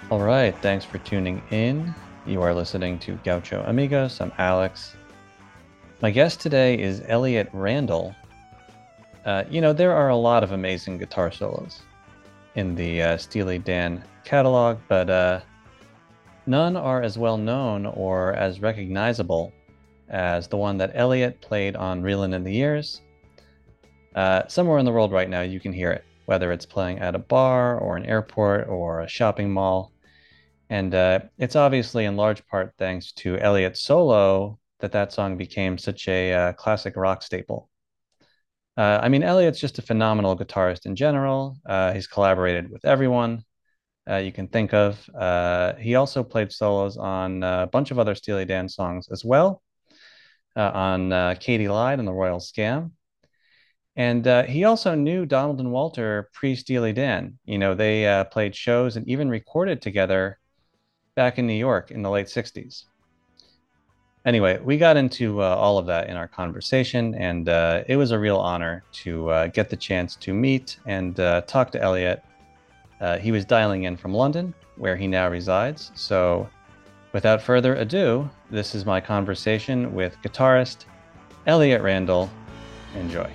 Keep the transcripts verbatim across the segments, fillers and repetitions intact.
All right, thanks for tuning in. You are listening to Gaucho Amigos. I'm Alex. My guest today is Elliot Randall. Uh, you know, there are a lot of amazing guitar solos in the uh, Steely Dan catalog, but uh, none are as well known or as recognizable as the one that Elliot played on Reelin' in the Years. Uh, somewhere in the world right now, you can hear it, whether it's playing at a bar or an airport or a shopping mall. And uh, it's obviously in large part thanks to Elliot's solo that that song became such a uh, classic rock staple. Uh, I mean, Elliot's just a phenomenal guitarist in general. Uh, he's collaborated with everyone uh, you can think of. Uh, he also played solos on a bunch of other Steely Dan songs as well, uh, on uh, Katy Lied and the Royal Scam. And uh, he also knew Donald and Walter pre Steely Dan. You know, they uh, played shows and even recorded together back in New York in the late sixties. Anyway, we got into uh, all of that in our conversation, and uh, it was a real honor to uh, get the chance to meet and uh, talk to Elliot. Uh, he was dialing in from London, where he now resides. So, without further ado, this is my conversation with guitarist Elliot Randall. Enjoy.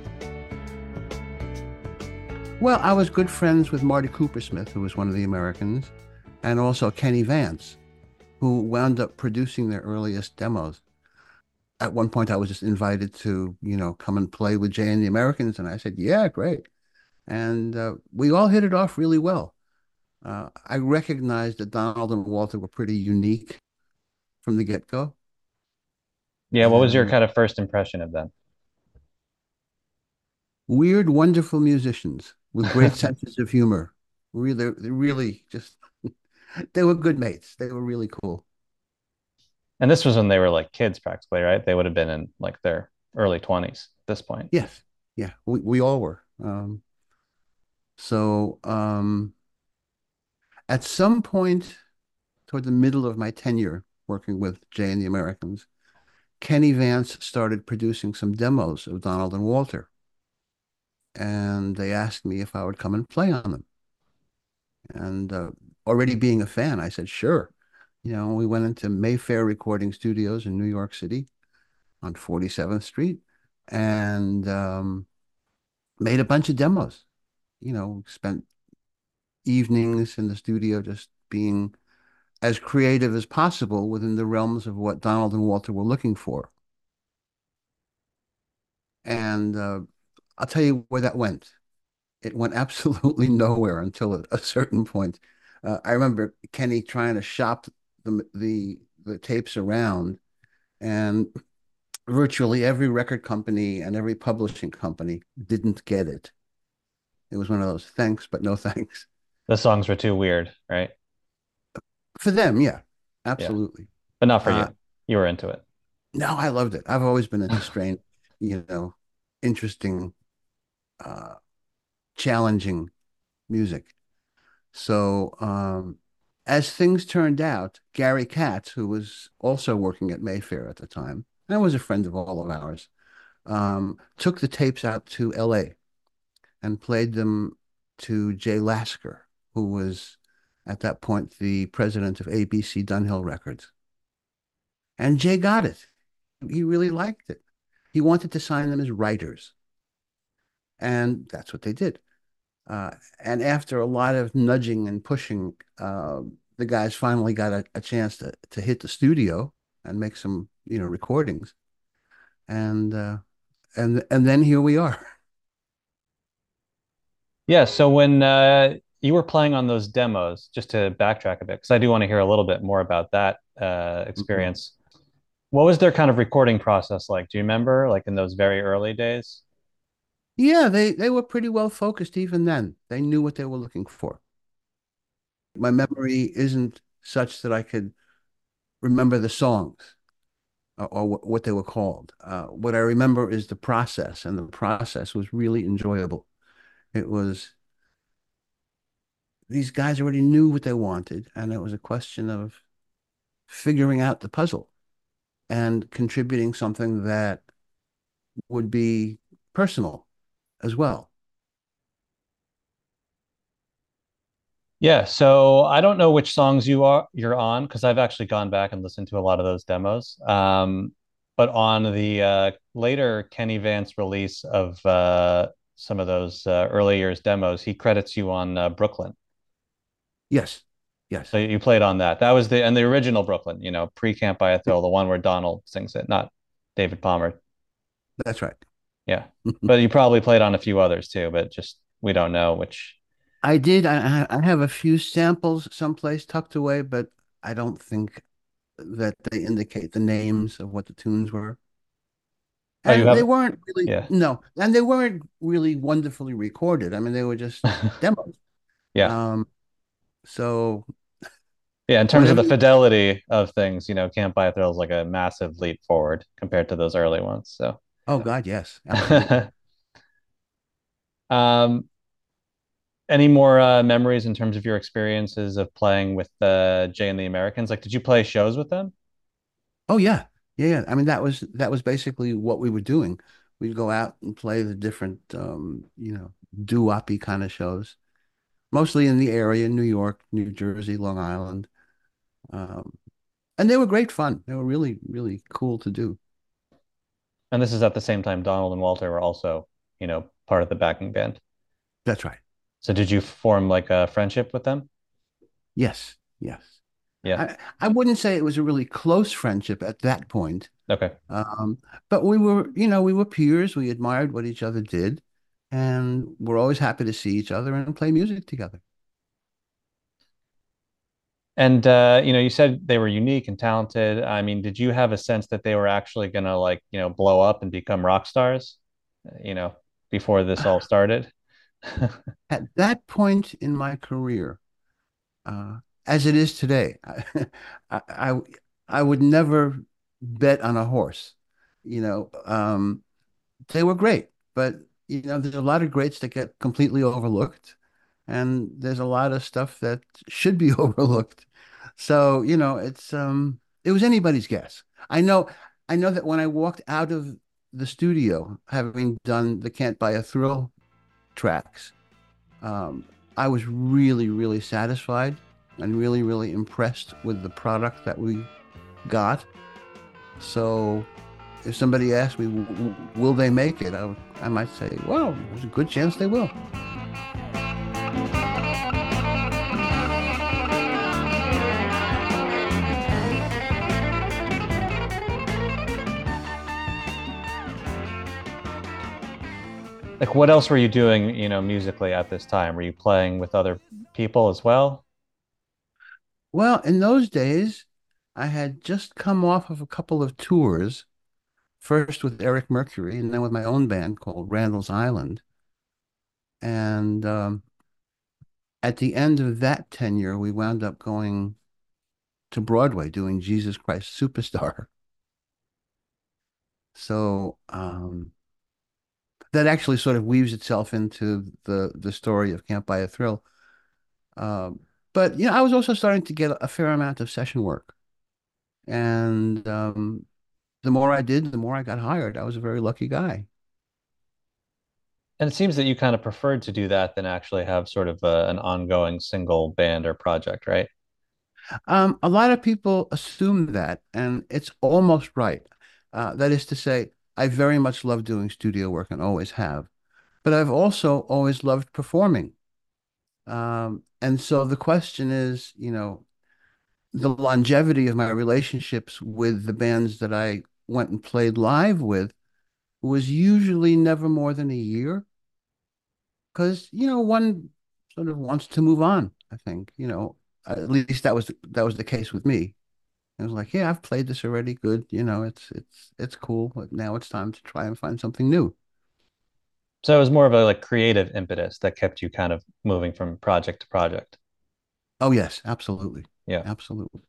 Well, I was good friends with Marty Coopersmith, who was one of the Americans, and also Kenny Vance, who wound up producing their earliest demos. At one point, I was just invited to, you know, come and play with Jay and the Americans, and I said, yeah, great. And uh, we all hit it off really well. Uh, I recognized that Donald and Walter were pretty unique from the get-go. Yeah, what was your And kind of first impression of them? weird, wonderful musicians with great senses of humor. Really, really just, they were good mates. They were really cool. And this was when they were like kids practically, right? They would have been in like their early twenties at this point. Yes. Yeah, we, we all were. Um, so um, at some point toward the middle of my tenure working with Jay and the Americans, Kenny Vance started producing some demos of Donald and Walter. And they asked me if I would come and play on them. And uh, already being a fan, I said, sure. You know, we went into Mayfair Recording Studios in New York City on forty-seventh Street and um, made a bunch of demos. You know, spent evenings in the studio just being as creative as possible within the realms of what Donald and Walter were looking for. And uh, I'll tell you where that went. It went absolutely nowhere until a, a certain point. Uh, I remember Kenny trying to shop the, the the tapes around, and virtually every record company and every publishing company didn't get it. It was one of those thanks, but no thanks. The songs were too weird, right? For them, yeah, Yeah, absolutely. but not for Uh, you. You were into it. no, I loved it. I've always been into strange, you know, interesting, uh, challenging music. So, um, as things turned out, Gary Katz, who was also working at Mayfair at the time, and was a friend of all of ours, um, took the tapes out to L A and played them to Jay Lasker, who was at that point the president of A B C Dunhill Records. And Jay got it. He really liked it. He wanted to sign them as writers. And that's what they did. Uh, and after a lot of nudging and pushing, uh, the guys finally got a, a chance to, to hit the studio and make some, you know, recordings. And uh, and and then here we are. Yeah, so when uh, you were playing on those demos, just to backtrack a bit, because I do want to hear a little bit more about that uh, Mhm. experience. What was their kind of recording process like? Do you remember, like in those very early days? Yeah, they they were pretty well focused even then. They knew what they were looking for. My memory isn't such that I could remember the songs or, or what, what they were called. Uh, what I remember is the process, and the process was really enjoyable. It was these guys already knew what they wanted, and it was a question of figuring out the puzzle and contributing something that would be personal as well. Yeah, so I don't know which songs you are you're on because I've actually gone back and listened to a lot of those demos. Um, but on the uh, later Kenny Vance release of uh, some of those uh, early years demos, he credits you on uh, Brooklyn. Yes, yes, So you played on that. That was the and the original Brooklyn, you know, pre-Camp by a Thrill, the one where Donald sings it, not David Palmer. that's right. Yeah, but you probably played on a few others too, but just we don't know which. I did. I, I have a few samples someplace tucked away, but I don't think that they indicate the names of what the tunes were. Oh, you And they have, weren't really, yeah, no, and they weren't really wonderfully recorded. I mean, they were just demos. yeah. Um, so Yeah, in terms of whenever the you, fidelity of things, you know, Can't Buy a Thrill is like a massive leap forward compared to those early ones. So, oh God, yes, absolutely. um, any more uh, memories in terms of your experiences of playing with uh, Jay and the Americans? Like, did you play shows with them? Oh yeah, yeah, yeah. I mean, that was that was basically what we were doing. We'd go out and play the different, um, you know, doo-woppy kind of shows, mostly in the area, New York, New Jersey, Long Island. Um, and they were great fun. They were really, really cool to do. And this is at the same time Donald and Walter were also, you know, part of the backing band. That's right. So did you form like a friendship with them? Yes, yes. Yeah. I I wouldn't say it was a really close friendship at that point. Okay. Um, but we were, you know, we were peers. We admired what each other did, and we're always happy to see each other and play music together. And uh, you know, you said they were unique and talented. I mean, did you have a sense that they were actually gonna like, you know, blow up and become rock stars, you know, before this all started? At that point in my career, uh, as it is today, I, I I would never bet on a horse. You know, um, they were great, but you know, there's a lot of greats that get completely overlooked, and there's a lot of stuff that should be overlooked. So, you know, it's um it was anybody's guess. I know I know that when I walked out of the studio, having done the Can't Buy a Thrill tracks, um, I was really, really satisfied and really, really impressed with the product that we got. So if somebody asked me, will they make it? I, I might say, well, there's a good chance they will. Like, what else were you doing, you know, musically at this time? Were you playing with other people as well? Well, in those days, I had just come off of a couple of tours, first with Eric Mercury and then with my own band called Randall's Island. And um, at the end of that tenure, we wound up going to Broadway doing Jesus Christ Superstar. So um, that actually sort of weaves itself into the the story of Can't Buy a Thrill. Um, but you know, I was also starting to get a fair amount of session work, and um, the more I did, the more I got hired. I was a very lucky guy. And it seems that you kind of preferred to do that than actually have sort of a, an ongoing single band or project, right? Um, a lot of people assume that, and it's almost right. Uh, that is to say, I very much love doing studio work and always have, but I've also always loved performing. Um, and so the question is, you know, the longevity of my relationships with the bands that I went and played live with was usually never more than a year because, you know, one sort of wants to move on, I think, you know, at least that was that was the case with me. I was like, yeah, I've played this already. Good. You know, it's it's it's cool, but now it's time to try and find something new. So it was more of a like creative impetus that kept you kind of moving from project to project. Oh, yes, absolutely. Yeah. Absolutely.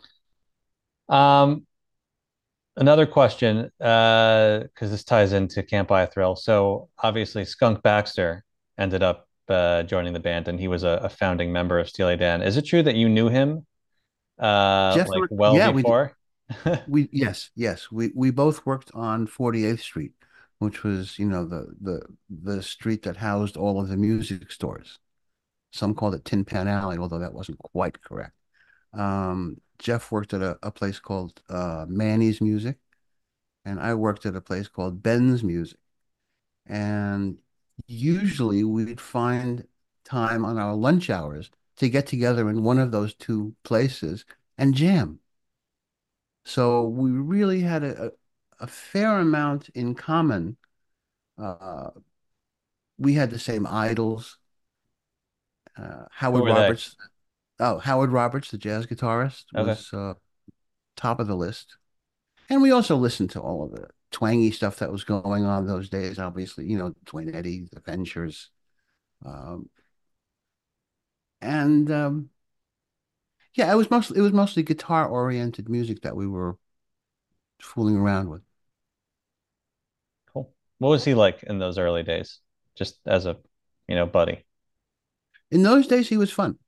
Um, Another question, uh, because this ties into Can't Buy a Thrill. So obviously, Skunk Baxter ended up uh, joining the band, and he was a, a founding member of Steely Dan. Is it true that you knew him uh, Jeff, like well yeah, we before? we yes, yes. We we both worked on forty-eighth Street, which was, you know, the the the street that housed all of the music stores. Some called it Tin Pan Alley, although that wasn't quite correct. Um, Jeff worked at a, a place called uh, Manny's Music, and I worked at a place called Ben's Music. And usually we'd find time on our lunch hours to get together in one of those two places and jam. So we really had a, a, a fair amount in common. Uh, we had the same idols. Uh, Who Howard were they? Roberts. Oh, Howard Roberts, the jazz guitarist, Okay. was uh, top of the list. And we also listened to all of the twangy stuff that was going on those days. Obviously, you know, Dwayne Eddy, The Ventures, um, and um, yeah, it was mostly it was mostly guitar oriented music that we were fooling around with. Cool. What was he like in those early days? Just as a, you know, buddy. In those days, he was fun.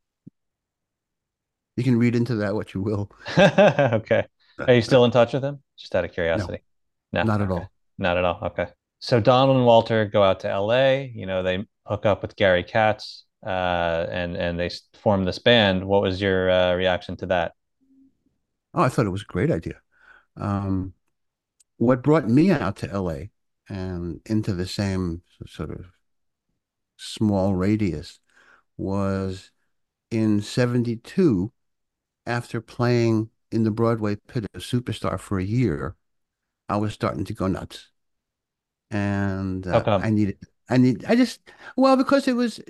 You can read into that what you will. Okay. Are you still in touch with him? Just out of No, curiosity. No. not at Okay. all. Not at all. Okay. So Donald and Walter go out to L A. You know, they hook up with Gary Katz, uh, and and they s- form this band. What was your uh, reaction to that? Oh, I thought it was a great idea. Um, what brought me out to L A and into the same sort of small radius was in seventy-two, after playing in the Broadway pit of Superstar for a year, I was starting to go nuts. And How uh, come? I needed, I need, I just, well, because it was,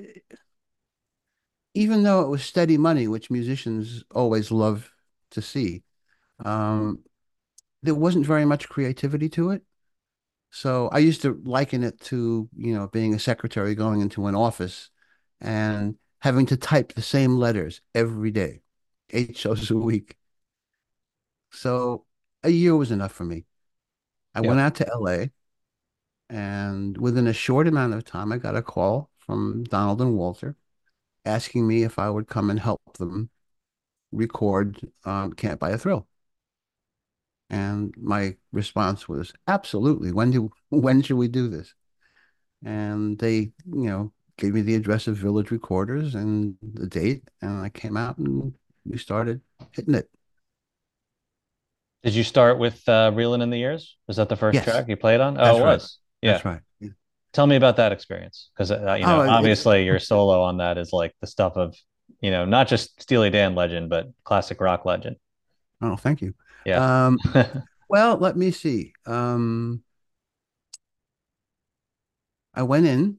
even though it was steady money, which musicians always love to see, um, there wasn't very much creativity to it. So I used to liken it to, you know, being a secretary going into an office and having to type the same letters every day, eight shows a week. So a year was enough for me. I Yeah. went out to L A, and within a short amount of time, I got a call from Donald and Walter asking me if I would come and help them record um, Can't Buy a Thrill. And my response was, absolutely. When do when should we do this? And they, you know, gave me the address of Village Recorders and the date, and I came out and we started hitting it. Did you start with uh, Reelin' in the Years? Was that the first Yes, track you played on? Oh, it that's right. was. Yeah. That's right. Tell me about that experience, because uh, you know, Oh, it's obviously your solo on that is like the stuff of, you know, not just Steely Dan legend, but classic rock legend. oh, thank you. Yeah. Um, well, let me see. Um, I went in,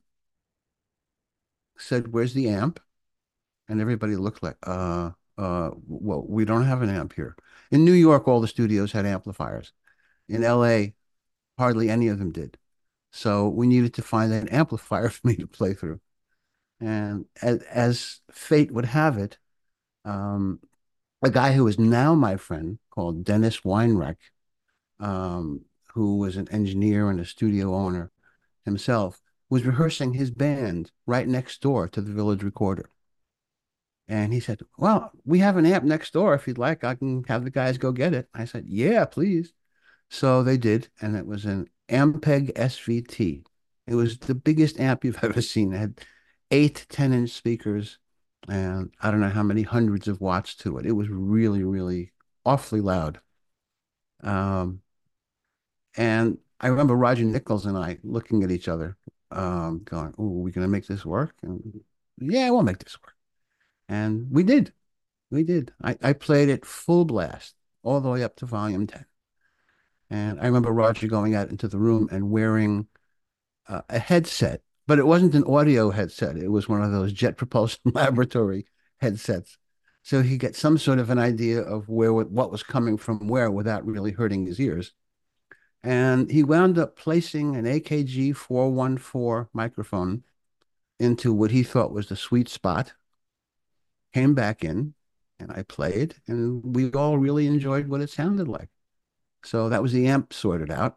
said, "Where's the amp?" And everybody looked like, uh, uh, well, we don't have an amp here. In New York, all the studios had amplifiers. In L A, hardly any of them did. So we needed to find an amplifier for me to play through. And as, as fate would have it, um, a guy who is now my friend called Dennis Weinreich, um, who was an engineer and a studio owner himself, was rehearsing his band right next door to the Village Recorder. And he said, well, we have an amp next door. If you'd like, I can have the guys go get it. I said, yeah, please. So they did. And it was an Ampeg S V T. It was the biggest amp you've ever seen. It had eight ten inch speakers and I don't know how many hundreds of watts to it. It was really, really awfully loud. Um, and I remember Roger Nichols and I looking at each other, um, going, oh, are we going to make this work? And yeah, we'll make this work. And we did. We did. I, I played it full blast all the way up to volume ten. And I remember Roger going out into the room and wearing uh, a headset, but it wasn't an audio headset. It was one of those jet propulsion laboratory headsets. So he get some sort of an idea of where what was coming from where without really hurting his ears. And he wound up placing an A K G four one four microphone into what he thought was the sweet spot, came back in, and I played, and we all really enjoyed what it sounded like. So that was the amp sorted out.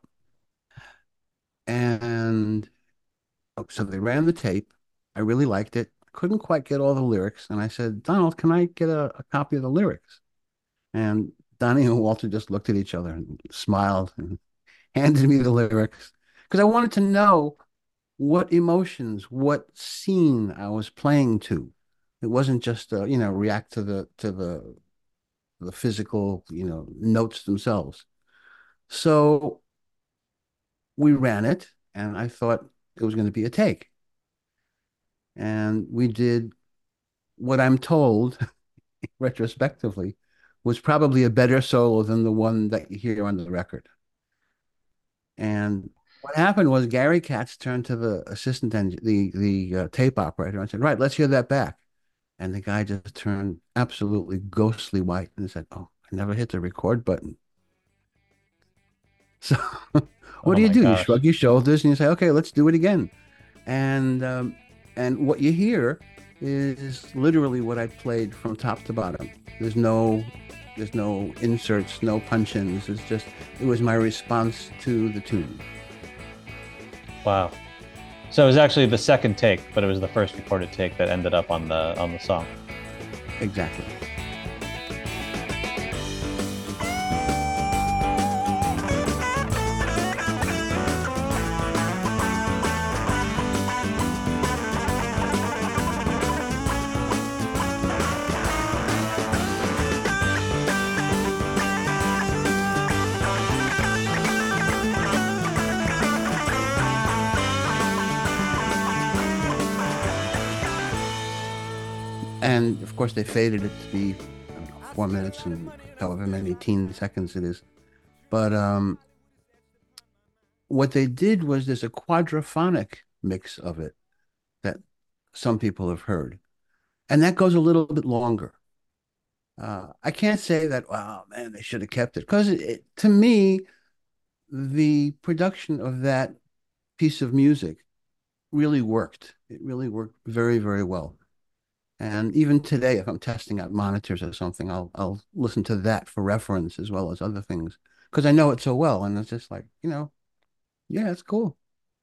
And oh, so they ran the tape. I really liked it. Couldn't quite get all the lyrics. And I said, Donald, can I get a, a copy of the lyrics? And Donnie and Walter just looked at each other and smiled and handed me the lyrics because I wanted to know what emotions, what scene I was playing to. It wasn't just uh, you know, react to the to the the physical, you know, notes themselves. So we ran it, and I thought it was going to be a take. And we did what I'm told retrospectively was probably a better solo than the one that you hear on the record. And what happened was Gary Katz turned to the assistant engine, the the uh, tape operator, and said, "Right, let's hear that back." And the guy just turned absolutely ghostly white and said, "Oh, I never hit the record button." So what Oh do you my do? You gosh. shrug your shoulders and you say, "Okay, let's do it again." And um, and what you hear is literally what I played from top to bottom. There's no there's no inserts, no punch-ins. It's just it was my response to the tune. Wow. So it was actually the second take, but it was the first recorded take that ended up on the on the song. Exactly. And of course, they faded it to be, I don't know, four minutes and however many teen seconds it is. But um, what they did was there's a quadraphonic mix of it that some people have heard, and that goes a little bit longer. Uh, I can't say that, wow, man, they should have kept it because it, it, to me, the production of that piece of music really worked. It really worked very, very well. And even today, if I'm testing out monitors or something, I'll I'll listen to that for reference as well as other things because I know it so well. And it's just like, you know, yeah, it's cool.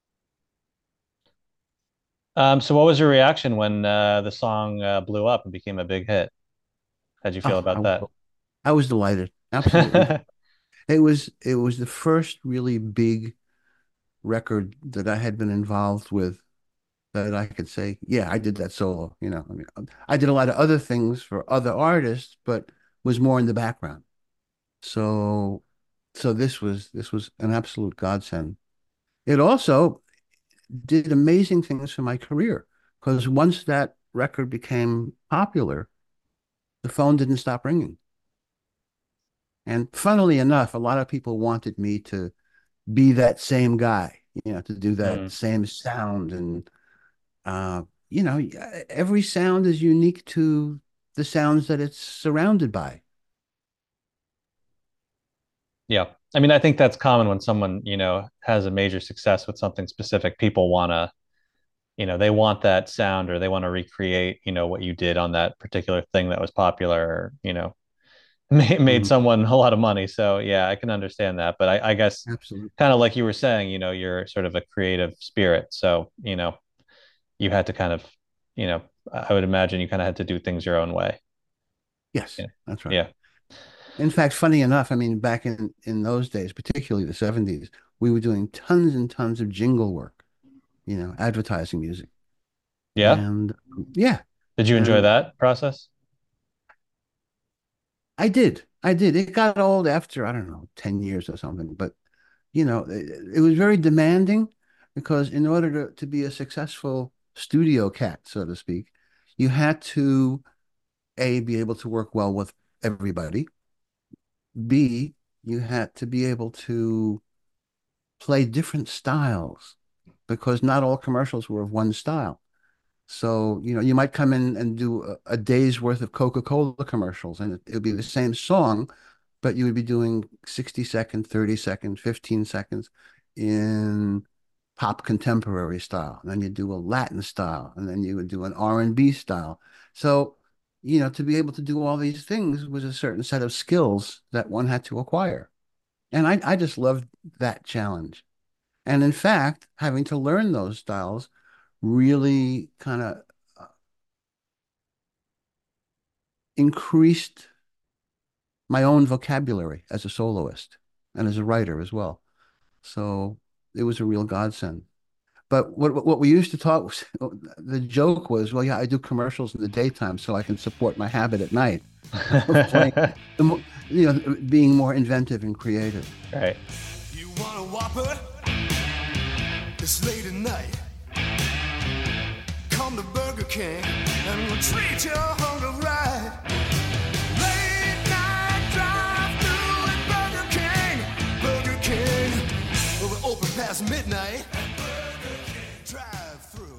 Um, so what was your reaction when uh, the song uh, blew up and became a big hit? How'd you feel Oh, I about was that? I was delighted. Absolutely. It was it was the first really big record that I had been involved with that I could say, yeah, I did that solo. You know, I mean, I did a lot of other things for other artists, but was more in the background. So, so this was this was an absolute godsend. It also did amazing things for my career because once that record became popular, the phone didn't stop ringing. And funnily enough, a lot of people wanted me to be that same guy, you know, to do that Hmm. same sound. And, uh, you know, every sound is unique to the sounds that it's surrounded by. Yeah. I mean, I think that's common when someone, you know, has a major success with something specific. People want to, you know, they want that sound or they want to recreate, you know, what you did on that particular thing that was popular or, you know, made, made Mhm. someone a lot of money. So yeah, I can understand that. But I, I guess Absolutely. kind of like you were saying, you know, you're sort of a creative spirit. So, you know, you had to kind of, you know, I would imagine you kind of had to do things your own way. Yes, Yeah. that's right. Yeah. In fact, funny enough, I mean, back in in those days, particularly the seventies, we were doing tons and tons of jingle work, you know, advertising music. Yeah. And yeah, Did you enjoy and that process? I did. I did. It got old after, I don't know, ten years or something, but you know, it, it was very demanding because in order to, to be a successful studio cat, so to speak, you had to A, be able to work well with everybody. B, you had to be able to play different styles because not all commercials were of one style. So, you know, you might come in and do a, a day's worth of Coca-Cola commercials and it, it would be the same song, but you would be doing sixty second, thirty second, fifteen seconds in pop contemporary style. And then you do a Latin style, and then you would do an R and B style. So, you know, to be able to do all these things was a certain set of skills that one had to acquire. And I, I just loved that challenge. And in fact, having to learn those styles really kind of uh, increased my own vocabulary as a soloist and as a writer as well. So it was a real godsend. But what what we used to talk was, the joke was, well, yeah, I do commercials in the daytime so I can support my habit at night of playing, the mo- you know, being more inventive and creative. Right. You want a Whopper? It's late at night. Come to Burger King and we'll treat your hunger right. Late night drive through at Burger King. Burger King. We're open past midnight. Burger King drive through.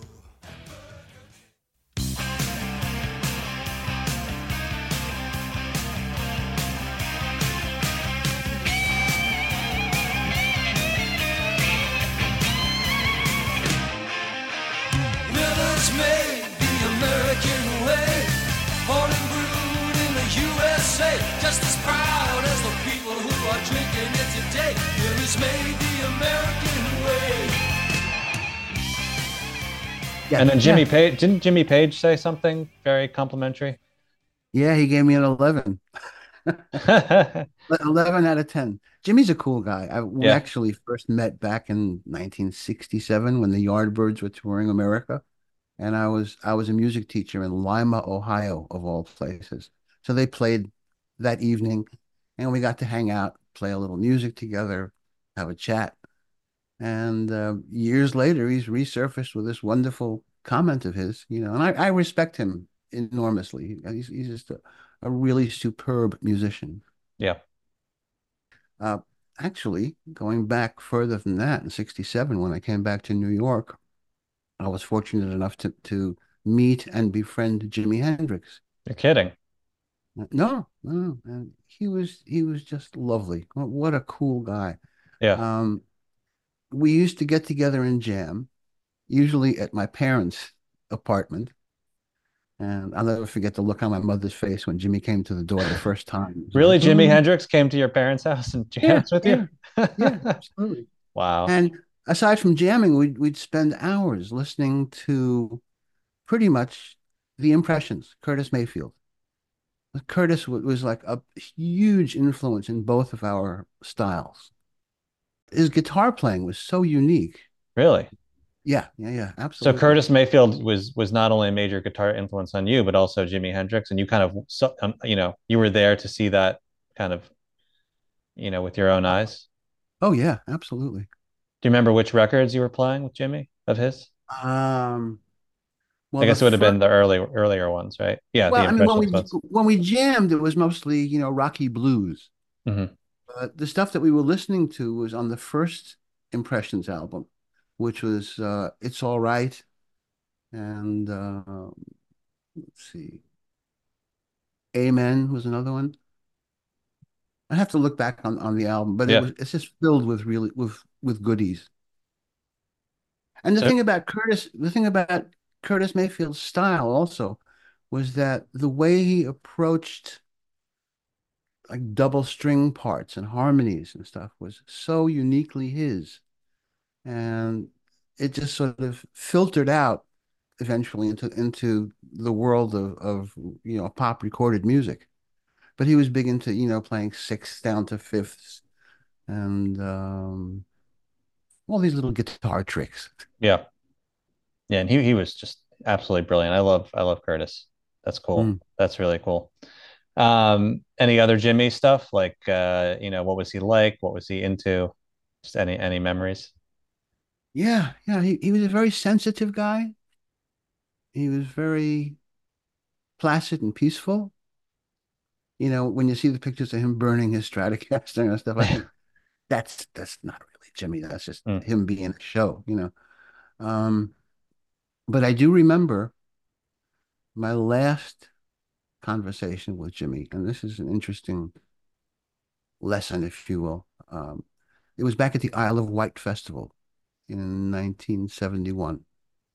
Rivers made the American way, born and brewed in the U S A, just as proud as the people who are drinking it today. Rivers made the American way. Yeah, And then Jimmy yeah, Page, didn't Jimmy Page say something very complimentary? yeah. He gave me an eleven. eleven out of ten. Jimmy's a cool guy. I, we Yeah. actually first met back in nineteen sixty-seven when the Yardbirds were touring America. And I was I was a music teacher in Lima, Ohio, of all places. So they played that evening, and we got to hang out, play a little music together, have a chat. And uh, years later, he's resurfaced with this wonderful comment of his, you know, and I, I respect him enormously. He's he's just a, a really superb musician. Yeah. Uh, Actually, going back further than that, in sixty-seven, when I came back to New York, I was fortunate enough to to meet and befriend Jimi Hendrix. You're kidding. No, no, and he was he was just lovely. What what a cool guy. Yeah. Um, we used to get together and jam, usually at my parents' apartment. And I'll never forget the look on my mother's face when Jimmy came to the door the first time. It was Really, like, Jimi oh, Hendrix came to your parents' house and yeah, jams with you? yeah, yeah, absolutely. Wow. And aside from jamming, we'd we'd spend hours listening to pretty much the Impressions, Curtis Mayfield. Curtis was like a huge influence in both of our styles. His guitar playing was so unique. Really? Yeah, yeah, yeah, So absolutely. Curtis Mayfield was was not only a major guitar influence on you, but also Jimi Hendrix, and you kind of so, um, you know you were there to see that kind of you know with your own eyes. Oh yeah, absolutely. Do you remember which records you were playing with Jimmy of his? Um, I well, the guess it would have first, been the early earlier ones, right? Yeah, the well, I mean, when Impressions we ones. when we jammed, it was mostly, you know, Rocky blues. Hmm. Uh, the stuff that we were listening to was on the first Impressions album, which was uh, "It's All Right," and uh, let's see, "Amen" was another one. I have to look back on, on the album, but it Yeah. was it's just filled with really with with goodies. And the So thing about Curtis, the thing about Curtis Mayfield's style also was that the way he approached like double string parts and harmonies and stuff was so uniquely his. And it just sort of filtered out eventually into into the world of, of you know pop recorded music. But he was big into, you know, playing sixths down to fifths and um, all these little guitar tricks. yeah, yeah, and he he was just absolutely brilliant. I love I love Curtis. That's cool. Mm. That's really cool. Um, any other Jimmy stuff? Like uh, you know, what was he like? What was he into? Just any any memories? Yeah, yeah, he, he was a very sensitive guy. He was very placid and peaceful. You know, when you see the pictures of him burning his Stratocaster and stuff, I think that's that's not really Jimmy. That's just Mm. him being a show, you know. Um, but I do remember my last conversation with Jimmy, and this is an interesting lesson, if you will. Um, it was back at the Isle of Wight Festival in nineteen seventy-one.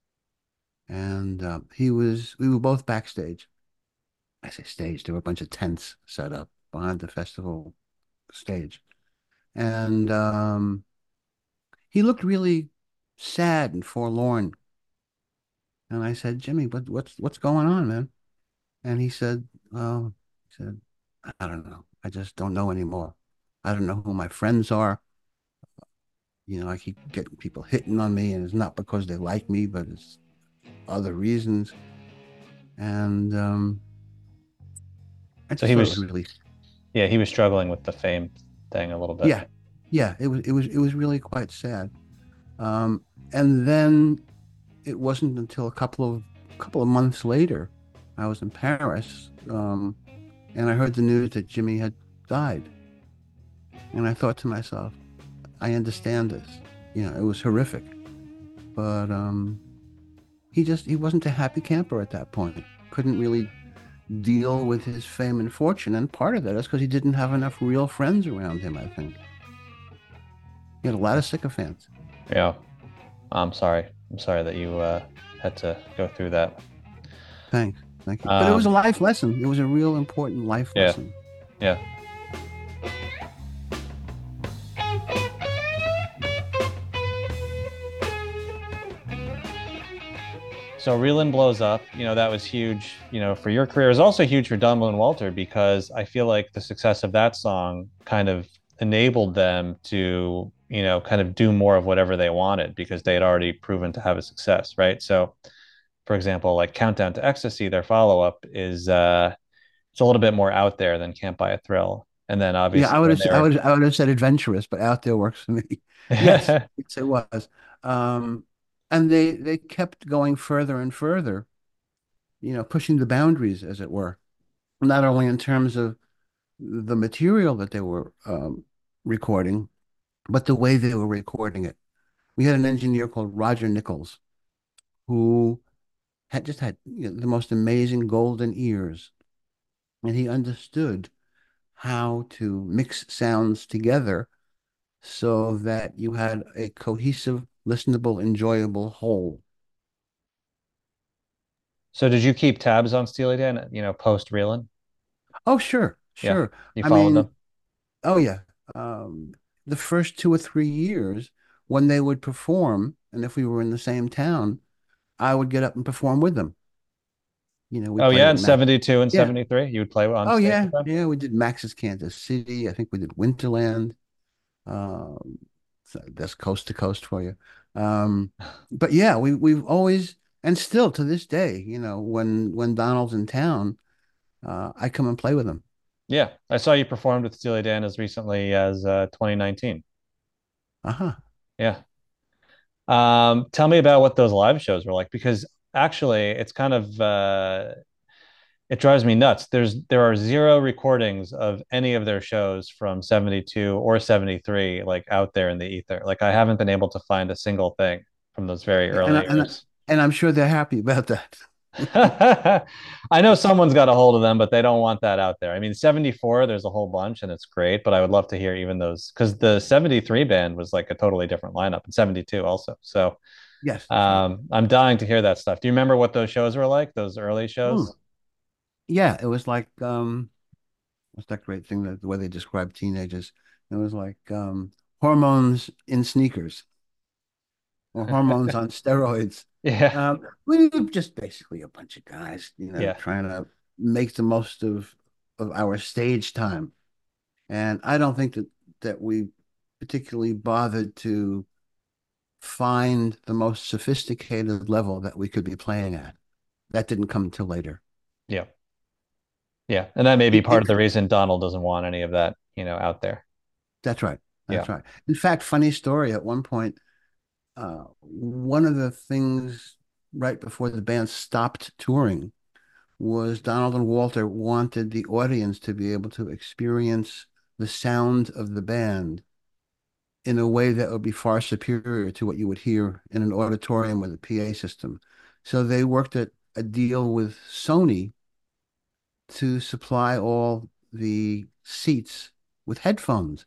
And uh, he was, we were both backstage. I say stage, there were a bunch of tents set up behind the festival stage. And um, he looked really sad and forlorn. And I said, Jimmy, what, what's what's going on, man? And he said, well, he said, I don't know. I just don't know anymore. I don't know who my friends are. You know, I keep getting people hitting on me, and it's not because they like me, but it's other reasons. And um, I So just he thought it was was, really, yeah, he was struggling with the fame thing a little bit. yeah, yeah. It was, it was, it was really quite sad. Um, and then it wasn't until a couple of couple of months later, I was in Paris, um, and I heard the news that Jimmy had died. And I thought to myself, I understand this. You know, it was horrific, but um, he just he wasn't a happy camper at that point. Couldn't really deal with his fame and fortune, and part of that is because he didn't have enough real friends around him. I think he had a lot of sycophants. Yeah. I'm sorry. I'm sorry that you uh, had to go through that. Thanks, thank you. But it was a Um, life lesson. It was a real important life yeah, lesson. yeah. So Reelin blows up. You know, that was huge, you know, for your career. It was also huge for Donald and Walter because I feel like the success of that song kind of enabled them to, you know, kind of do more of whatever they wanted because they had already proven to have a success, right? So, for example, like Countdown to Ecstasy, their follow-up is uh it's a little bit more out there than Can't Buy a Thrill. And then Yeah, obviously I would when have, they I were would, I would have said adventurous, but out there works for me. Yes, yes, it was. Um, and they they kept going further and further, you know, pushing the boundaries, as it were, not only in terms of the material that they were um, recording, but the way they were recording it. We had an engineer called Roger Nichols who had just had, you know, the most amazing golden ears, and he understood how to mix sounds together so that you had a cohesive, listenable, enjoyable whole. So did you keep tabs on Steely Dan, you know, post Reelin? Oh, sure, Yeah. sure. You I followed mean, them? oh yeah. Um, the first two or three years when they would perform, and if we were in the same town, I would get up and perform with them. You know, we Oh played yeah, at in Max. seventy-two and Yeah. seventy-three, you would play on Oh stage yeah. with them? Yeah. We did Max's Kansas City. I think we did Winterland. Um, so that's coast to coast for you. Um, but yeah, we we've always and still to this day, you know, when when Donald's in town, uh, I come and play with him. Yeah. I saw you performed with Steely Dan as recently as uh, twenty nineteen. Uh-huh. Yeah. Um, tell me about what those live shows were like because actually it's kind of uh it drives me nuts. There's there are zero recordings of any of their shows from seventy-two or seventy-three like out there in the ether. Like I haven't been able to find a single thing from those very Yeah, and I, early and I, years. and I'm sure they're happy about that. I know someone's got a hold of them, but they don't want that out there. I mean, seventy-four, there's a whole bunch and it's great, but I would love to hear even those because the seventy-three band was like a totally different lineup and seventy-two also. So Yes, that's right. um, I'm dying to hear that stuff. Do you remember what those shows were like, those early Mm. shows? Yeah, it was like um what's that great thing that the way they describe teenagers? It was like um hormones in sneakers or hormones on steroids. Yeah. Um, we were just basically a bunch of guys, you know, Yeah. trying to make the most of of our stage time. And I don't think that that we particularly bothered to find the most sophisticated level that we could be playing at. That didn't come until later. Yeah. Yeah. And that may be It, part it, of the reason Donald doesn't want any of that, you know, out there. that's right. Yeah. That's right. In fact, funny story. At one point, uh, one of the things right before the band stopped touring was Donald and Walter wanted the audience to be able to experience the sound of the band in a way that would be far superior to what you would hear in an auditorium with a P A system. So they worked at a deal with Sony to supply all the seats with headphones.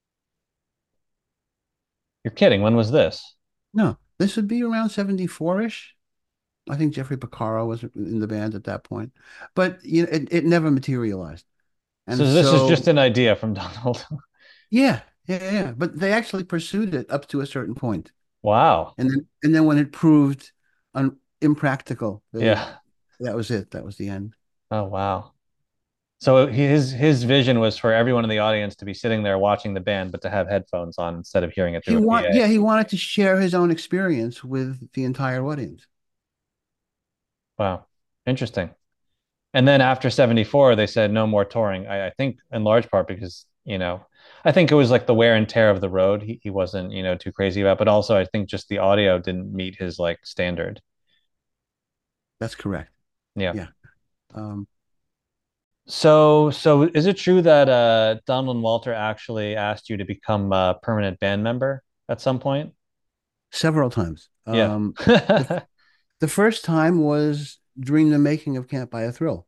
You're kidding. When was this? No, this would be around seventy-four-ish. I think Jeffrey Porcaro was in the band at that point, but you know, it, it never materialized. And So this is so, just an idea from Donald. yeah, yeah, yeah. But they actually pursued it up to a certain point. Wow. And then, and then when it proved un impractical, they Yeah. that was it. That was the end. Oh, wow. So his his vision was for everyone in the audience to be sitting there watching the band, but to have headphones on instead of hearing it He through a want P A. yeah, he wanted to share his own experience with the entire audience. Wow, interesting. And then after seventy-four, they said no more touring. I, I think in large part because, you know, I think it was like the wear and tear of the road. He, he wasn't, you know, too crazy about, but also I think just the audio didn't meet his like standard. That's correct. Yeah. Yeah. Um, So, so is it true that uh, Donald and Walter actually asked you to become a permanent band member at some point? several times. Yeah. Um, the, the first time was during the making of Can't Buy a Thrill.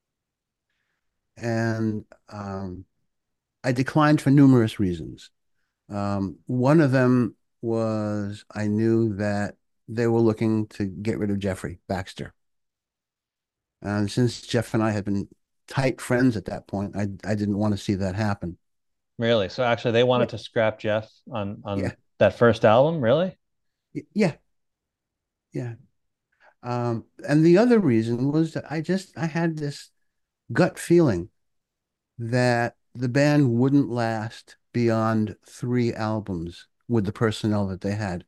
And um, I declined for numerous reasons. Um, one of them was I knew that they were looking to get rid of Jeffrey Baxter. And since Jeff and I had been tight friends at that point, I I didn't want to see that happen. Really? So actually they Yeah, wanted to scrap Jeff on yeah, on that first album, really? yeah, yeah. Um, and the other reason was that I just I had this gut feeling that the band wouldn't last beyond three albums with the personnel that they had.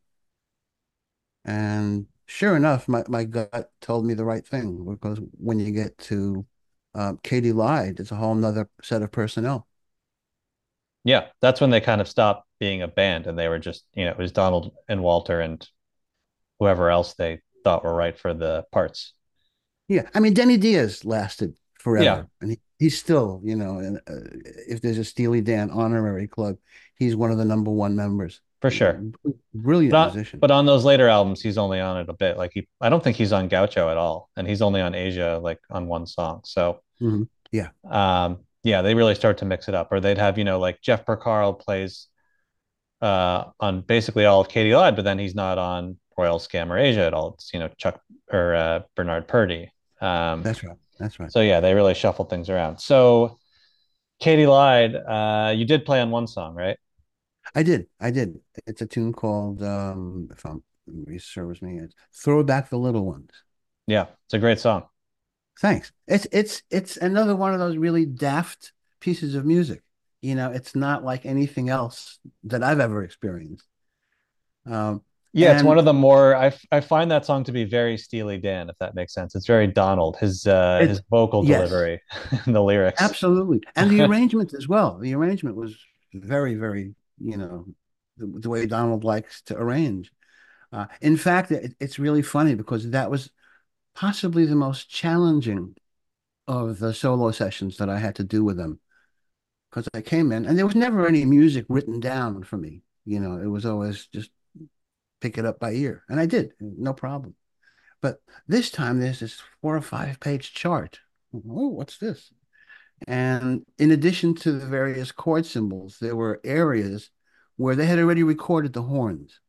And sure enough, my, my gut told me the right thing because when you get to uh, Katie Lied, it's a whole nother set of personnel. Yeah, that's when they kind of stopped being a band and they were just, you know, it was Donald and Walter and whoever else they thought were right for the parts. Yeah, I mean, Denny Diaz lasted Yeah, forever, and he, he's still, you know, and uh, if there's a Steely Dan honorary club, he's one of the number one members. for You sure. know, brilliant But on, musician. but on those later albums, he's only on it a bit. Like he, I don't think he's on Gaucho at all, and he's only on Asia like on one song. So, Hmm. Yeah, um, yeah, they really start to mix it up. Or they'd have, you know, like Jeff Porcaro plays uh on basically all of Katie Lied, but then he's not on Royal Scam or Asia at all. It's, you know, Chuck or uh, Bernard Purdy. Um, that's right. That's right. so yeah, they really shuffle things around. So Katie Lied, uh, you did play on one song, right? I did. I did. It's a tune called, um, if I'm memory serves me, it's "Throw Back the Little Ones." Yeah, it's a great song. Thanks. It's it's it's another one of those really daft pieces of music. You know, it's not like anything else that I've ever experienced. Um, Yeah, it's one and of the more I I find that song to be very Steely Dan, if that makes sense. It's very Donald, his uh it's his vocal yes, delivery in the lyrics. absolutely. And the arrangement as well. The arrangement was very, very, you know, the, the way Donald likes to arrange. Uh, in fact, it, it's really funny because that was possibly the most challenging of the solo sessions that I had to do with them. Because I came in and there was never any music written down for me. You know, it was always just pick it up by ear. And I did, no problem. But this time there's this four or five page chart. Oh, what's this? And in addition to the various chord symbols, there were areas where they had already recorded the horns.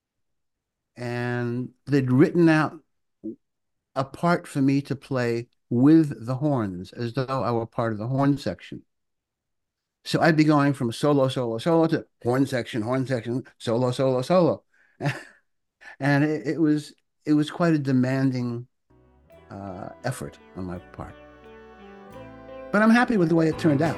And they'd written out a part for me to play with the horns as though I were part of the horn section. So I'd be going from solo, solo, solo to horn section, horn section, solo, solo, solo. And it, it was it was quite a demanding uh, effort on my part. But I'm happy with the way it turned out.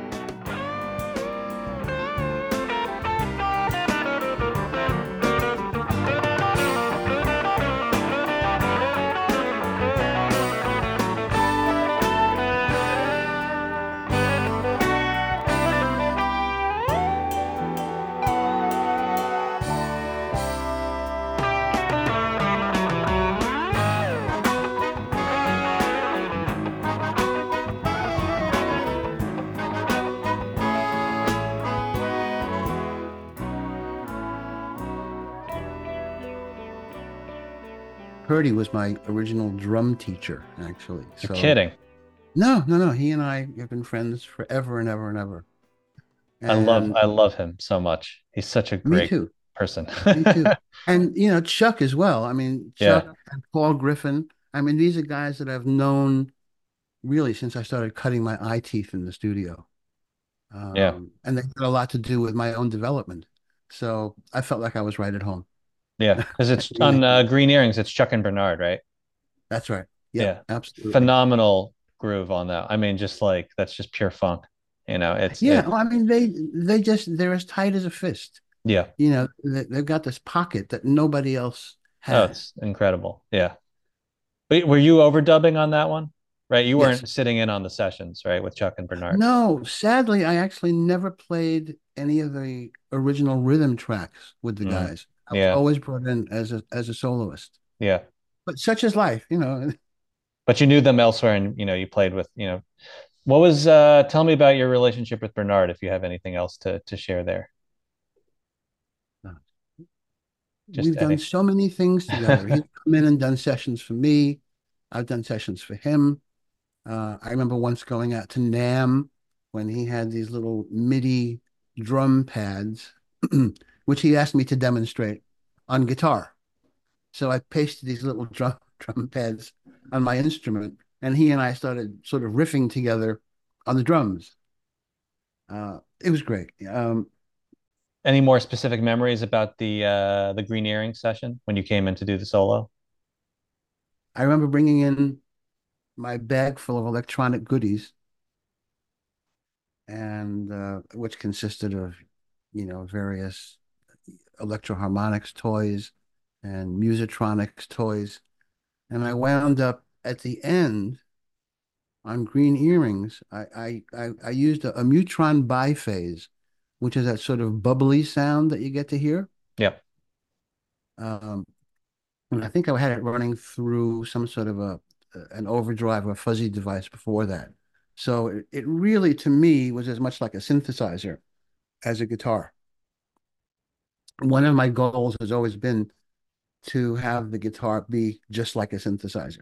Purdy was my original drum teacher, actually. You're So kidding. no, no, no. He and I have been friends forever and ever and ever. I love And I love him so much. He's such a me great too. person. Me too. And you know, Chuck as well. I mean, Yeah. Chuck and Paul Griffin. I mean, these are guys that I've known really since I started cutting my eye teeth in the studio. Yeah. Um, and they had a lot to do with my own development. So I felt like I was right at home. Yeah. Because it's Really, on uh, Green Earrings, it's Chuck and Bernard, right? that's right. Yeah, Yeah. absolutely. Phenomenal groove on that. I mean, just like that's just pure funk. You know, it's Yeah, it. well, I mean, they they just they're as tight as a fist. Yeah. You know, they, they've got this pocket that nobody else Oh, has. it's incredible. Yeah. But were you overdubbing on that one? Right. You Yes. weren't sitting in on the sessions, right, with Chuck and Bernard. No, sadly, I actually never played any of the original rhythm tracks with the Mm. guys. I was Yeah. always brought in as a as a soloist. Yeah. But such is life, you know. But you knew them elsewhere, and you know you played with you know what was uh tell me about your relationship with Bernard if you have anything else to to share there. Just We've done any. so many things together. He's come in and done sessions for me. I've done sessions for him. Uh, I remember once going out to NAMM when he had these little MIDI drum pads, which he asked me to demonstrate on guitar. So I pasted these little drum drum pads on my instrument, and he and I started sort of riffing together on the drums. Uh, it was great. Um, Any more specific memories about the uh the Green Earring session when you came in to do the solo? I remember bringing in my bag full of electronic goodies, and uh, which consisted of, you know, various electroharmonics toys and Musitronics toys. And I wound up at the end on Green Earrings. I I I, I used a, a Mutron biphase, which is that sort of bubbly sound that you get to hear. Yep. Um, and I think I had it running through some sort of a an overdrive or fuzzy device before that. So it, it really, to me, was as much like a synthesizer as a guitar. One of my goals has always been to have the guitar be just like a synthesizer.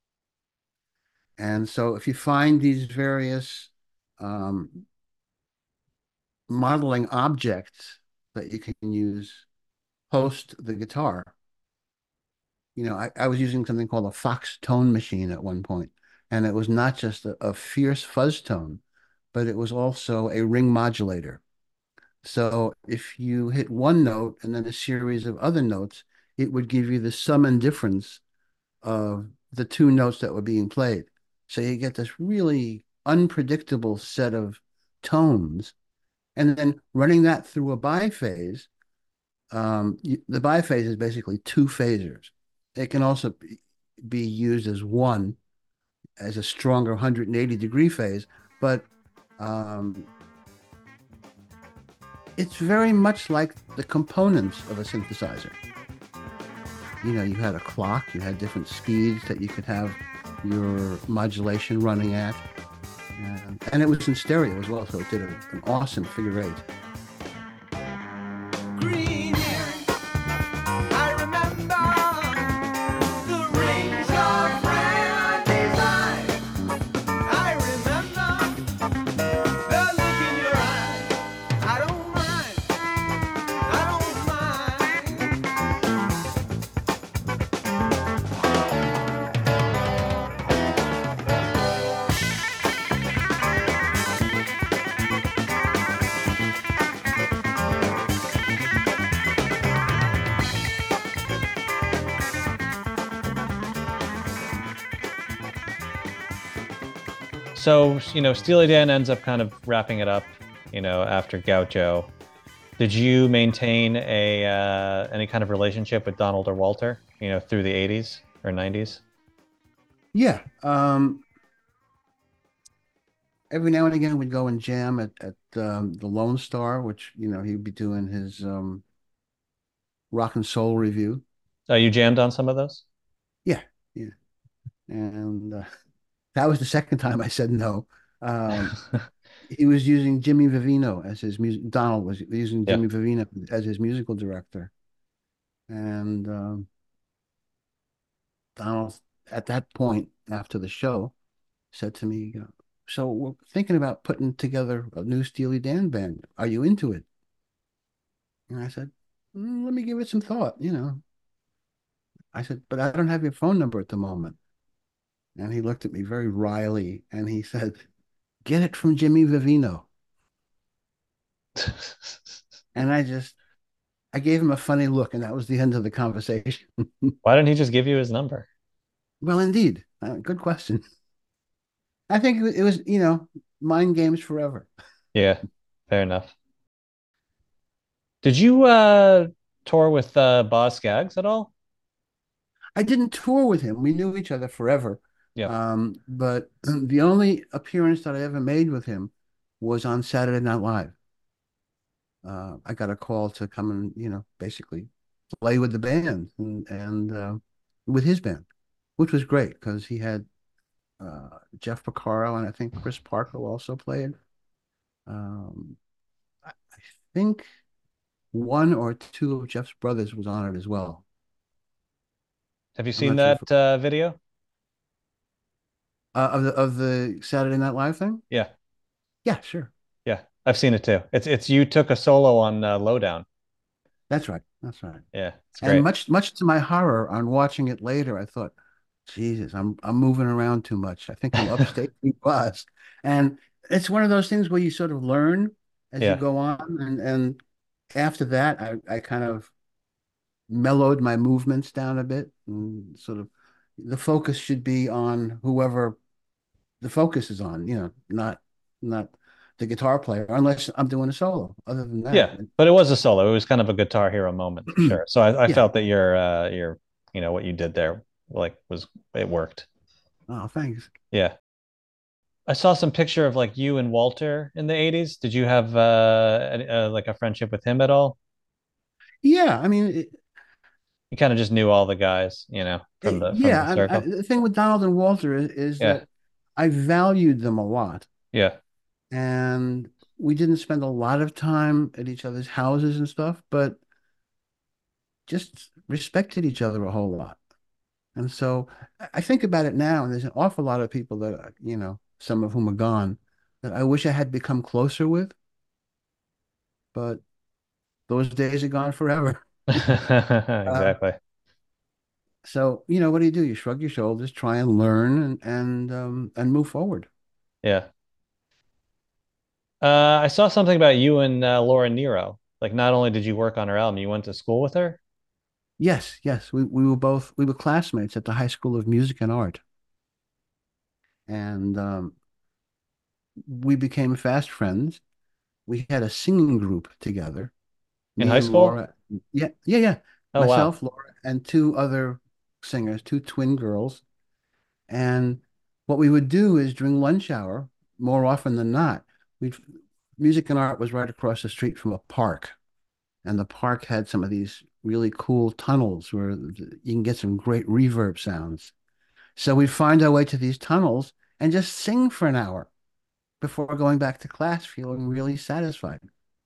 And so if you find these various um, modeling objects that you can use post the guitar, you know, I, I was using something called a Fox tone machine at one point, and it was not just a, a fierce fuzz tone, but it was also a ring modulator. So if you hit one note and then a series of other notes, it would give you the sum and difference of the two notes that were being played. So you get this really unpredictable set of tones. And then running that through a biphase, um, you, the biphase is basically two phasers. It can also be, be used as one, as a stronger one hundred eighty degree phase, but um, it's very much like the components of a synthesizer. You know, you had a clock, you had different speeds that you could have your modulation running at. And, and it was in stereo as well, so it did a, an awesome figure eight. Green earring, I remember the rings of grand design. I remember the look in your eyes. I don't mind, I So, you know, Steely Dan ends up kind of wrapping it up, you know, after Gaucho. Did you maintain a uh, any kind of relationship with Donald or Walter, you know, through the eighties or nineties? Yeah. Um, every now and again we'd go and jam at, at um, the Lone Star, which, you know, he'd be doing his um, rock and soul review. Oh, you jammed on some of those? Yeah. Yeah. And uh, that was the second time I said no. Um, he was using Jimmy Vivino as his music. Donald was using Yeah. Jimmy Vivino as his musical director. And um, Donald, at that point after the show, said to me, uh, so we're thinking about putting together a new Steely Dan band. Are you into it? And I said, "Mm, let me give it some thought, you know. I said, but I don't have your phone number at the moment. And he looked at me very wryly and he said, get it from Jimmy Vivino. And I just, I gave him a funny look, and that was the end of the conversation. Why didn't he just give you his number? Well, indeed. Uh, good question. I think it was, it was, you know, mind games forever. Yeah, fair enough. Did you uh tour with uh Boz Scaggs at all? I didn't tour with him. We knew each other forever. Yep. Um, but the only appearance that I ever made with him was on Saturday Night Live. Uh, I got a call to come and, you know, basically play with the band and, and uh, with his band, which was great because he had uh, Jeff Porcaro and I think Chris Parker also played. Um, I, I think one or two of Jeff's brothers was on it as well. Have you I'm seen not sure if that uh video? uh, of the of the Saturday Night Live thing. Yeah. Yeah, sure. Yeah. I've seen it too. It's it's you took a solo on uh, Lowdown. That's right. That's right. Yeah, it's And great. much much to my horror, on watching it later, I thought, Jesus, I'm I'm moving around too much. I think I'm upstate too fast. And it's one of those things where you sort of learn as you Yeah. go on. And and after that, I, I kind of mellowed my movements down a bit and sort of the focus should be on whoever the focus is on, you know, not not the guitar player, unless I'm doing a solo. Other than that, Yeah. But it was a solo. It was kind of a Guitar Hero moment for sure. So I, I yeah. felt that your uh your you know what you did there like was it worked. Oh, thanks. Yeah. I saw some picture of like you and Walter in the eighties. Did you have uh, any- uh like a friendship with him at all? Yeah, I mean, it, You kind of just knew all the guys, you know, from it, the from the yeah. I, I, circle. the thing with Donald and Walter is, is Yeah. that I valued them a lot, Yeah. and we didn't spend a lot of time at each other's houses and stuff, but just respected each other a whole lot. And so I I think about it now, and there's an awful lot of people that, uh, you know, some of whom are gone, that I wish I had become closer with, but those days are gone forever. Uh, Exactly. so, you know, what do you do? You shrug your shoulders, try and learn and and um and move forward. Yeah. Uh, I saw something about you and uh, Laura Nero. Like, not only did you work on her album, you went to school with her. Yes, yes. We we were both we were classmates at the High School of Music and Art. And um we became fast friends. We had a singing group together, In me high and school? Laura. Yeah, yeah, yeah. Oh, wow. Myself, Laura, and two other singers, two twin girls. And what we would do is during lunch hour, more often than not, we'd Music and Art was right across the street from a park. And the park had some of these really cool tunnels where you can get some great reverb sounds. So we'd find our way to these tunnels and just sing for an hour before going back to class, feeling really satisfied.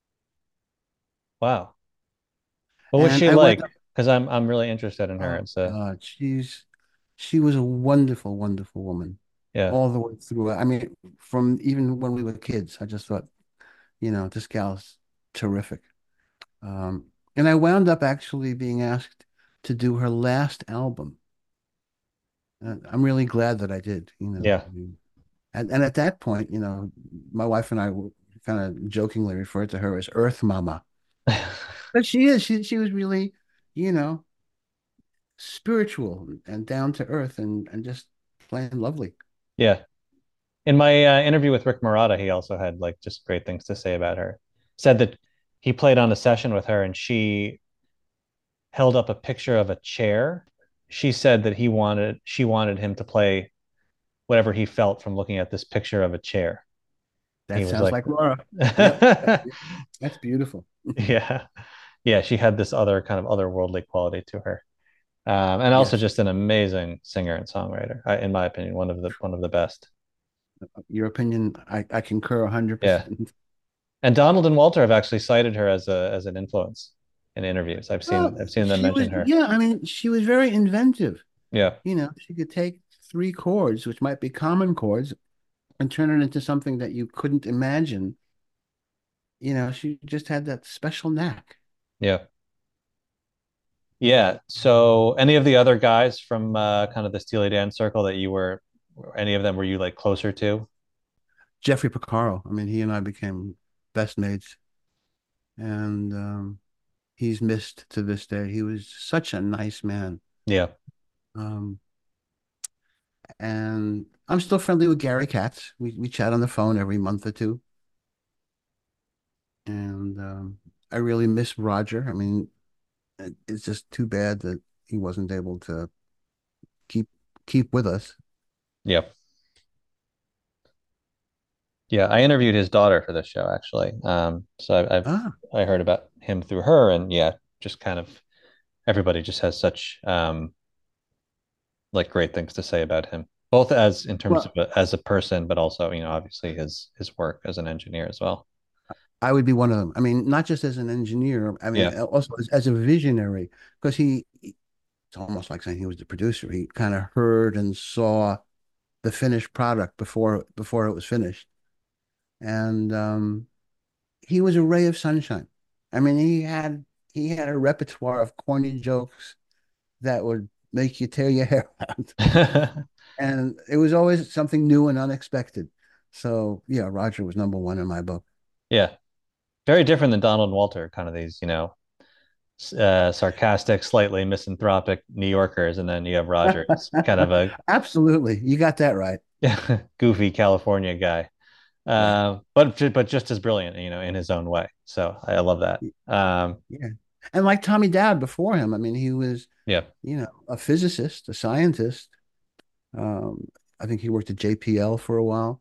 Wow. What was And she I wound like? up, Because I'm I'm really interested in her. oh It's uh God, she's she was a wonderful, wonderful woman yeah. all the way through. I mean, from even when we were kids, I just thought, you know, this gal's terrific. Um, and I wound up actually being asked to do her last album. And I'm really glad that I did, you know. Yeah. And and at that point, you know, my wife and I were kind of jokingly referred to her as Earth Mama. But she is. She she was really, you know, spiritual and down to earth and and just plain lovely. Yeah. In my uh, interview with Rick Marotta, he also had like just great things to say about her. Said that he played on a session with her and she held up a picture of a chair. She said that he wanted she wanted him to play whatever he felt from looking at this picture of a chair. He That was sounds like, like Laura. Yep. That's beautiful. yeah, yeah. She had this other kind of otherworldly quality to her, um, and also Yes. just an amazing singer and songwriter. I, in my opinion, one of the one of the best. Your opinion, I, I concur Yeah, one hundred percent. and Donald and Walter have actually cited her as a as an influence in interviews. I've seen Well, I've seen them she was, mention her. yeah, I mean, she was very inventive. Yeah, You know, she could take three chords, which might be common chords, and turn it into something that you couldn't imagine. You know, she just had that special knack. yeah, yeah. So, any of the other guys from uh, kind of the Steely Dan circle that you were, any of them were you like closer to? Jeffrey Porcaro, I mean, he and I became best mates, and um, he's missed to this day. He was such a nice man. Yeah, Um, And I'm still friendly with Gary Katz. We we chat on the phone every month or two. And um, I really miss Roger. I mean, it, it's just too bad that he wasn't able to keep keep with us. Yep. Yeah, I interviewed his daughter for this show actually. Um, so I, I've Ah, I heard about him through her, and yeah, just kind of everybody just has such um like great things to say about him, both as in terms of well, a, as a person, but also you know obviously his his work as an engineer as well. I would be one of them. I mean, not just as an engineer. I mean, Yeah. also as, as a visionary, because he, it's almost like saying he was the producer. He kind of heard and saw the finished product before before it was finished, and um, he was a ray of sunshine. I mean, he had he had a repertoire of corny jokes that would make you tear your hair out, and it was always something new and unexpected. So yeah, Roger was number one in my book. Yeah, very different than Donald and Walter, kind of these you know uh, sarcastic, slightly misanthropic New Yorkers, and then you have Roger, who's kind of a Absolutely, you got that right. goofy California guy, Yeah, uh, but but just as brilliant, you know, in his own way. So I love that. Um, yeah. And like Tommy Dowd before him, I mean, he was, yeah, you know, a physicist, a scientist. Um, I think he worked at J P L for a while.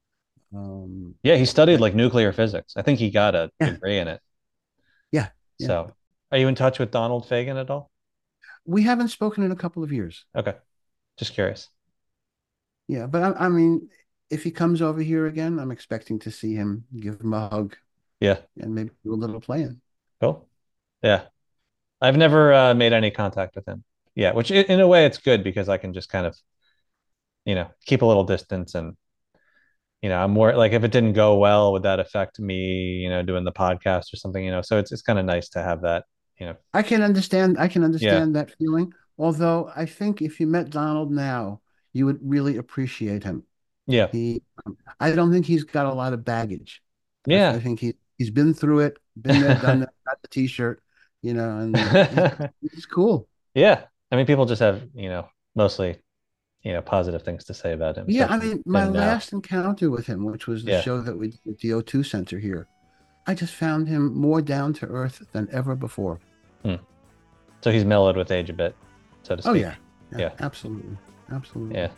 Um, yeah, he studied and like nuclear physics. I think he got a yeah, degree in it. yeah, yeah. So, are you in touch with Donald Fagen at all? We haven't spoken in a couple of years. Okay, just curious. Yeah, but I, I mean, if he comes over here again, I'm expecting to see him, give him a hug, Yeah, and maybe do a little playing. cool. Yeah, I've never uh, made any contact with him. Yeah, which i- in a way it's good because I can just kind of you know keep a little distance, and you know I'm more like if it didn't go well, would that affect me? You know, doing the podcast or something? You know, so it's it's kind of nice to have that. You know, I can understand. I can yeah, understand that feeling. Although I think if you met Donald now, you would really appreciate him. yeah, He, um, I don't think he's got a lot of baggage. I, I yeah. think he he's been through it, been there, done that, got the t-shirt, you know, and he's he's cool. Yeah. I mean, people just have, you know, mostly, you know, positive things to say about him Yeah, since I he's mean, my been now. last encounter with him, which was the Yeah. show that we did at the O two Center here, I just found him more down to earth than ever before. Hmm. So he's mellowed with age a bit, so to Oh speak. yeah, yeah, Yeah. absolutely, absolutely. Yeah.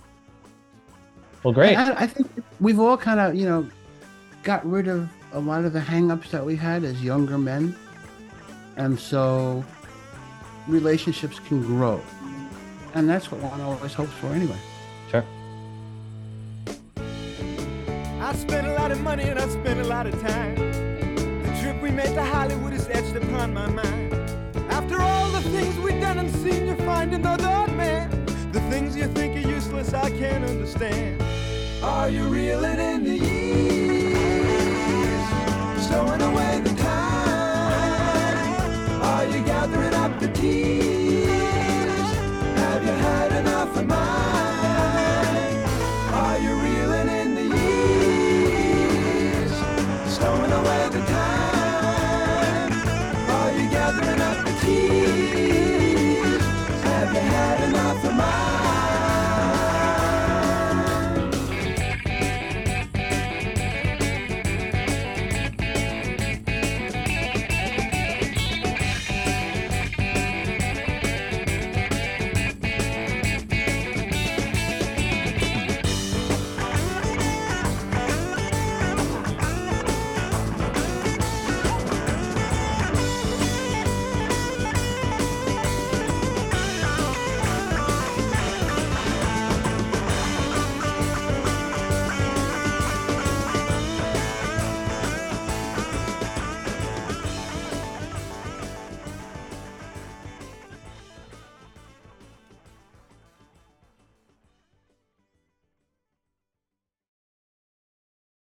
Well, I, great. I, I think we've all kind of, you know, got rid of a lot of the hangups that we had as younger men, and so relationships can grow, and that's what one always hopes for anyway. Sure. I spent a lot of money and I spent a lot of time. The trip we made to Hollywood is etched upon my mind. After all the things we've done and seen, you find another man. The things you think are useless, I can't understand. Are you reeling in the years, stowing away the time? Are you gathering up the tears? Have you had enough of mine? Are you reeling in the years, stowing away the time? Are you gathering up the tears?